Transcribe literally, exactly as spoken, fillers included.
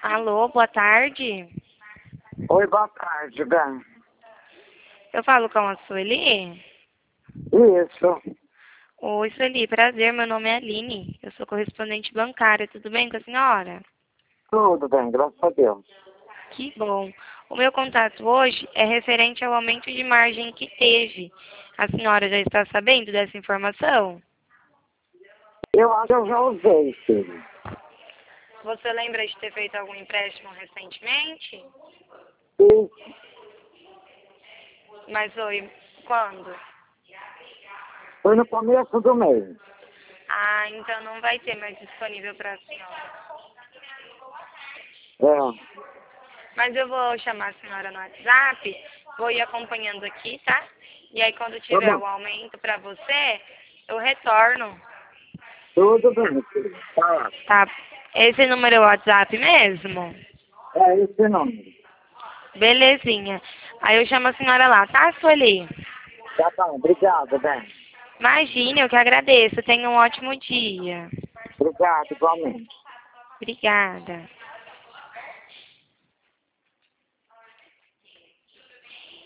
Alô, boa tarde. Oi, boa tarde, bem. Eu falo com a Sueli? Isso. Oi, Sueli, prazer, meu nome é Aline. Eu sou correspondente bancária, tudo bem com a senhora? Tudo bem, graças a Deus. Que bom. O meu contato hoje é referente ao aumento de margem que teve. A senhora já está sabendo dessa informação? Eu acho que eu já usei, filho. Você lembra de ter feito algum empréstimo recentemente? E Mas foi quando? foi no começo do mês. Ah, então não vai ter mais disponível para a senhora. É. Mas eu vou chamar a senhora no WhatsApp, vou ir acompanhando aqui, tá? E aí quando Tá tiver bom. o aumento para você, eu retorno. Tudo bem, filho. Tá. Tá? Esse número é o WhatsApp mesmo? É esse nome. Belezinha. Aí eu chamo a senhora lá, tá, Sueli? Tá bom, obrigado, bem. Imagine, eu que agradeço. Tenha um ótimo dia. Obrigado, igualmente. Obrigada.